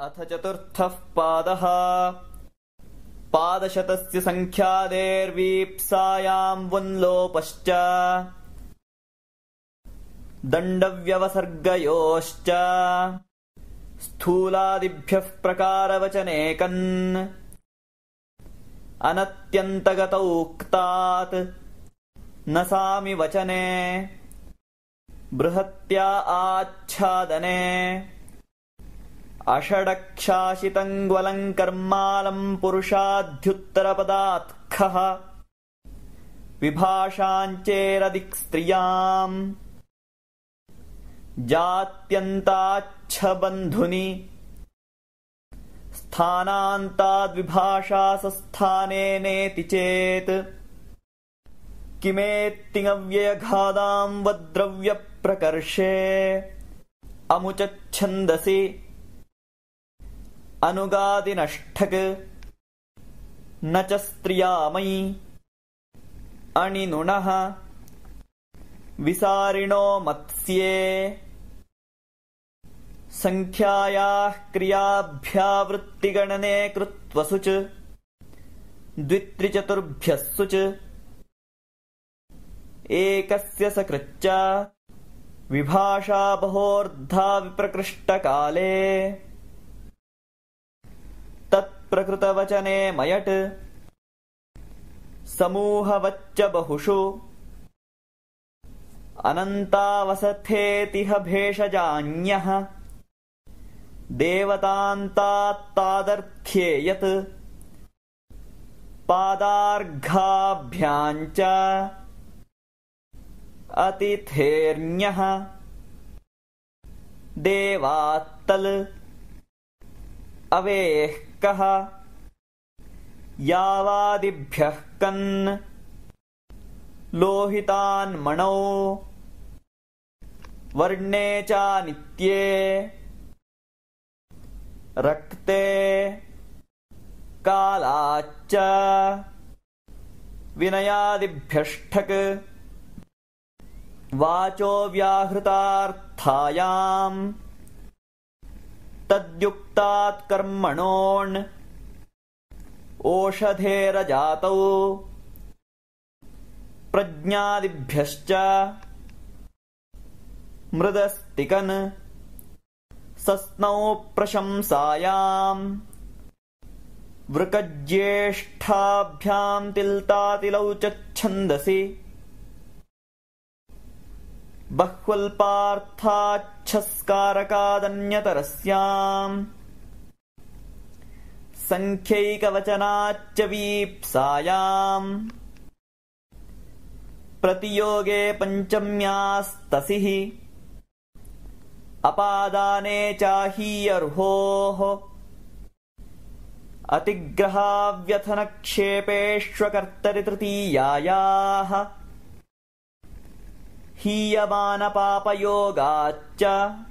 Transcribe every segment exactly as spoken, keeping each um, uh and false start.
अथ चतुर्थः पादः। पादशतस्य संख्यादेर्वीप्सायाम् वुन्लोपश्च दण्डव्यवसर्गयोश्च स्थूलादिभ्यः प्रकारवचनेकन् अनत्यन्तगतौ क्तात् न सामि वचने बृहत्या आच्छादने अषडक्षाशितङ्ग्वलम् कर्मालम् पुरुषाद्युत्तरपदात् खः विभाषाञ्चेरदिक्स्त्रियाम् जात्यन्ताच्छबन्धुनि स्थानान्ताद्विभाषासस्थानेनेति चेत् किमेत्तिङव्ययघादाम् वद्द्रव्यप्रकर्षे अमुचच्छन्दसि अनुगादिनष्ठक् न च स्त्रियामयि अणिनुणः विसारिणो मत्स्ये संख्यायाः क्रियाभ्यावृत्तिगणने कृत्वसुच द्वित्रिचतुर्भ्यः सुच एकस्य सकृच्च विभाषा बहोर्धा विप्रकृष्टकाले तत्प्रकृतवचने मयट् समूहवच्च बहुषु अनन्तावसथेतिह भेषजान्यः देवतान्तात्तादर्थ्ये यत् पादार्घाभ्याम् च अतिथेर्न्यः देवात्तल् अवेः कः यावादिभ्यः कन् लोहितान्मणौ वर्णे चानित्ये रक्ते कालाच्च विनयादिभ्यष्ठक् वाचो व्याहृतार्थायाम् तद्युक्तात् कर्मणोन् ओषधेरजातौ प्रज्ञादिभ्यश्च मृदस्तिकन् सस्नौ प्रशंसायाम् वृकज्येष्ठाभ्याम् तिल्तातिलौ च छन्दसि बह्वल्पार्थाच्छस्कारकादन्यतरस्याम् संख्यैकवचनाच्च वीप्सायाम् प्रतियोगे पञ्चम्यास्तसिः अपादाने चाहीयर्होः अतिग्रहाव्यथनक्षेपेष्वकर्तरि तृतीयायाः हीयमानपापयोगाच्च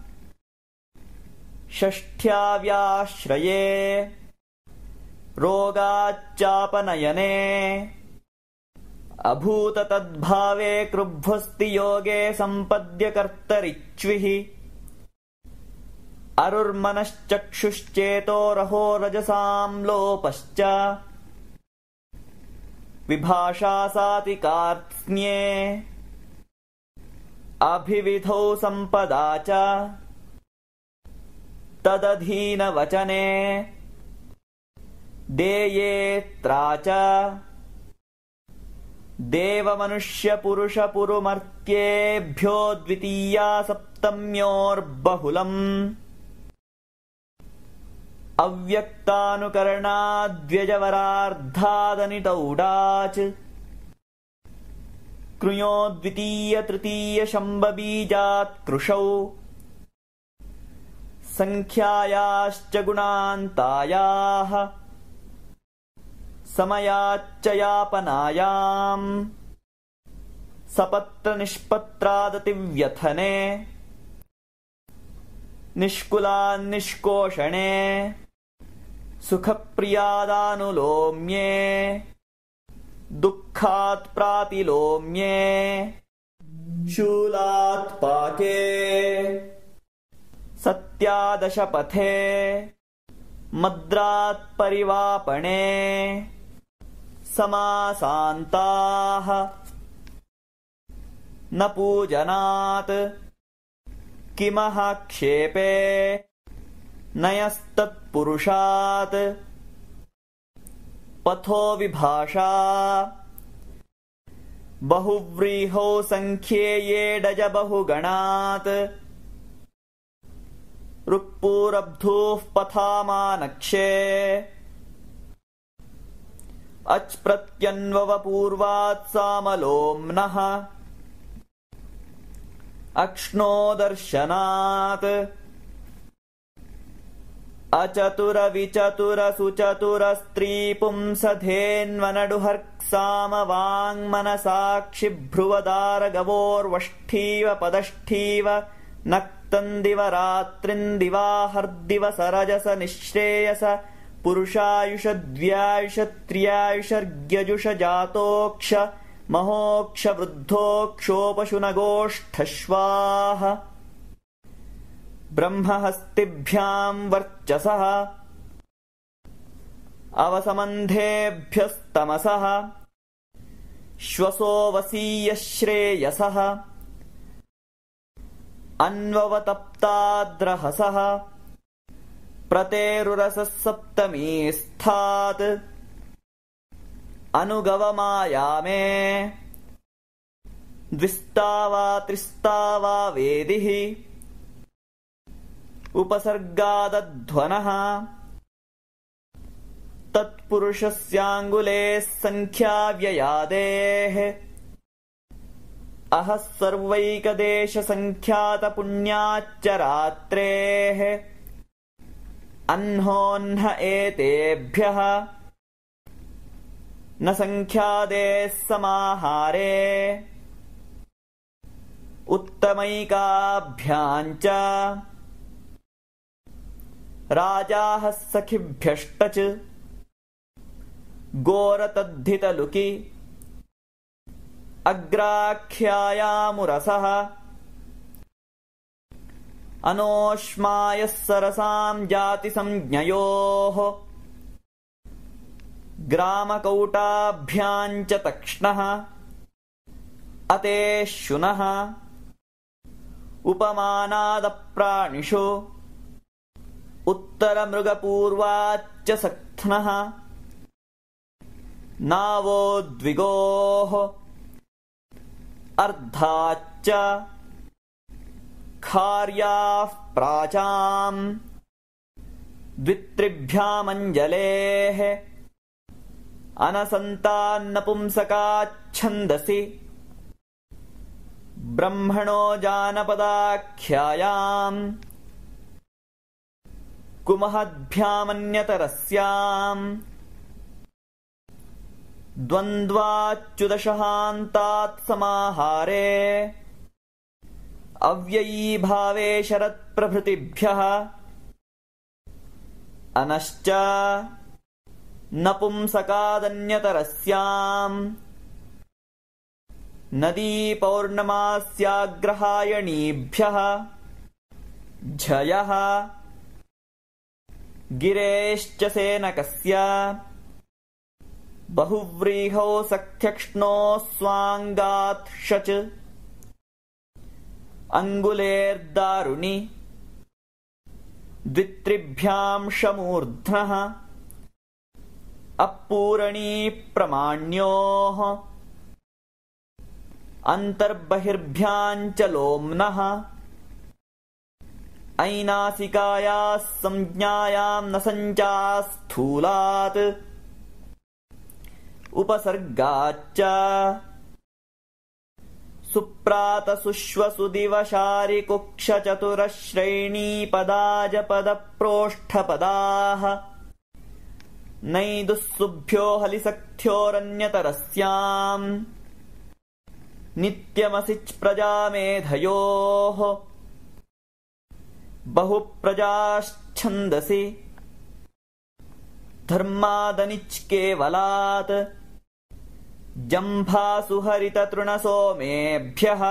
षष्ठ्याव्याश्रये रोगाच्चापनयने अभूत तद्भावे कृभ्वस्ति योगे सम्पद्य कर्तरिच्विः अरुर्मनश्चक्षुश्चेतोरहो रजसाम् लोपश्च विभाषासातिकार्त्स्न्ये अभिविधौ सम्पदा च तदधीनवचने देयेत्रा च देवमनुष्यपुरुषपुरुमर्त्येभ्यो द्वितीया सप्तम्योर्बहुलम् अव्यक्तानुकरणाद्व्यजवरार्धादनिटौडाच् कृञो द्वितीय तृतीय शम्बबीजात् कृशौ संख्यायाश्च गुणान्तायाः समयाच्च यापनायाम् सपत्रनिष्पत्रादतिव्यथने निष्कुलान्निष्कोषणे सुखप्रियादानुलोम्ये दुःखात् प्रातिलोम्ये शूलात् पाके सत्यादशपथे मद्रात् परिवापणे समासान्ताः न पूजनात् किमः क्षेपे नयस्तत्पुरुषात् पथो विभाषा बहुव्रीहौ सङ्ख्येयेडज बहुगणात् ऋक्पूरब्धूः पथामानक्षे अच् प्रत्यन्ववपूर्वात् सामलोम्नः अक्ष्णोदर्शनात् अचतुरविचतुरसुचतुरस्त्रीपुंसधेन्वनडुहर्क्सामवाङ्मनसाक्षिभ्रुवदारगवोर्वष्ठीव पदष्ठीव नक्तन्दिव रात्रिन्दिवाहर्दिव सरजस निःश्रेयस पुरुषायुषद्व्यायुष त्र्यायुषर्ग्यजुष जातोक्ष महोक्ष वृद्धोक्षोपशुनगोष्ठश्वाः ब्रह्महस्तिभ्याम् वर्चसः अवसमन्धेभ्यस्तमसः श्वसो वसीयश्रेयसः अन्ववतप्ताद्रहसः प्रतेरुरसः सप्तमीस्थात् अनुगवमायामे द्विस्तावा त्रिस्तावा वेदिः उपसर्गादध्वनः तत्पुरुषस्याङ्गुलेः सङ्ख्याव्ययादेः अहः सर्वैकदेशसङ्ख्यातपुण्याच्च रात्रेः अह्नोऽह्न एतेभ्यः न सङ्ख्यादेः समाहारे उत्तमैकाभ्याञ्च राजाः सखिभ्यष्टच गोरतद्धितलुकि अग्राख्यायामुरसः अनोष्मायः सरसाम् जातिसंज्ञयोः ग्रामकौटाभ्याम् च तक्ष्णः अतेशुनः उपमानादप्राणिषु उत्तरमृगपूर्वाच्च सक्थ्नः नावोद्विगोः अर्धाच्च खार्याः प्राचाम् द्वित्रिभ्यामञ्जलेः अनसन्तान्नपुंसकाच्छन्दसि ब्रह्मणो जानपदाख्यायाम् कुमहद्भ्यामन्यतरस्याम् द्वन्द्वाच्युदशहान्तात् समाहारे अव्ययीभावे शरत्प्रभृतिभ्यः अनश्च नपुंसकादन्यतरस्याम् नदीपौर्णमास्याग्रहायणीभ्यः झयः गिरेश्च सेनकस्य बहुव्रीहौ सख्यक्ष्णो स्वाङ्गात् शच अङ्गुलेर्दारुणि द्वित्रिभ्याम् शमूर्ध्नः अपूरणी प्रमाण्योः अन्तर्बहिर्भ्याम् च लोम्नः ऐनासिकायाः संज्ञायाम् न सञ्चास्थूलात् उपसर्गाच्च सुप्रातसुश्वसुदिवशारिकुक्षचतुरश्रेणीपदाजपदप्रोष्ठपदाः नैदुःसुभ्यो हलिसख्योरन्यतरस्याम् नित्यमसिच् प्रजामेधयोः बहुप्रजाश्छन्दसि धर्मादनिच् केवलात् जम्भासुहरिततृणसोमेभ्यः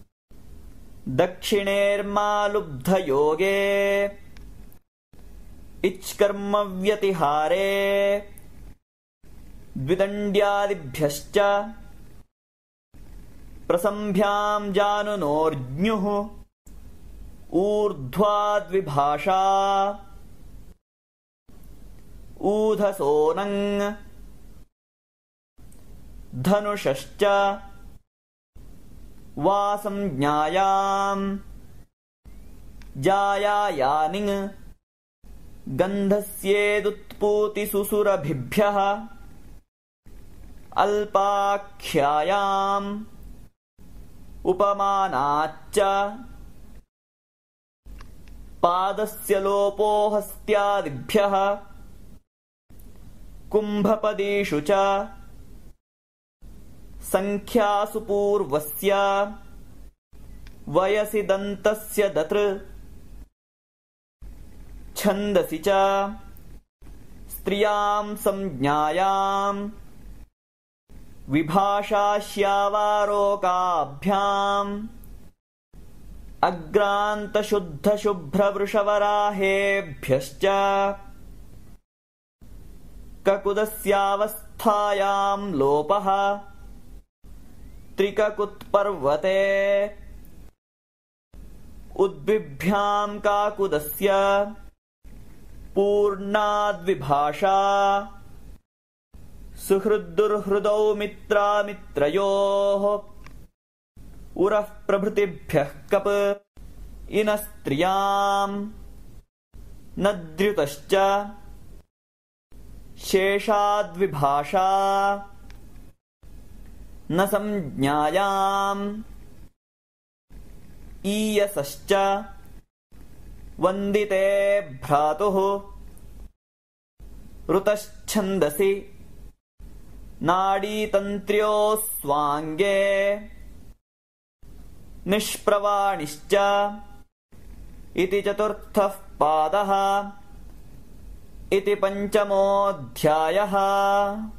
दक्षिणेर्मालुब्धयोगे इच्कर्मव्यतिहारे द्विदण्ड्यादिभ्यश्च प्रसंभ्यां जानुनोर्ज्ञुः ऊर्ध्वाद्विभाषा ऊधसोऽनङ् धनुषश्च वासंज्ञायाम् जायायानिङ् गन्धस्येदुत्पूतिसुसुरभिभ्यः अल्पाख्यायाम् उपमानाच्च पादस्य लोपो हस्त्यादिभ्यः कुम्भपदीषु च संख्यासु पूर्वस्य वयसि दन्तस्य दतृ छन्दसि च स्त्रियां संज्ञायाम् विभाषाश्यावारोकाभ्याम् अग्रान्तशुद्धशुभ्रवृषवराहेभ्यश्च ककुदस्यावस्थायां लोपः त्रिककुत्पर्वते उद्भिभ्यां काकुदस्य पूर्णाद्विभाषा सुहृद्दुर्हृदौ मित्रामित्रयोः उरः प्रभृतिभ्यः कप इनस्त्रियाम् नद्युतश्च शेषाद्विभाषा न संज्ञायाम् ईयसश्च वन्दिते भ्रातुः ऋतश्छन्दसि नाडीतन्त्र्योऽस्वाङ्गे निष्प्रवाणिश्च इति चतुर्थः पादः इति पञ्चमोऽध्यायः।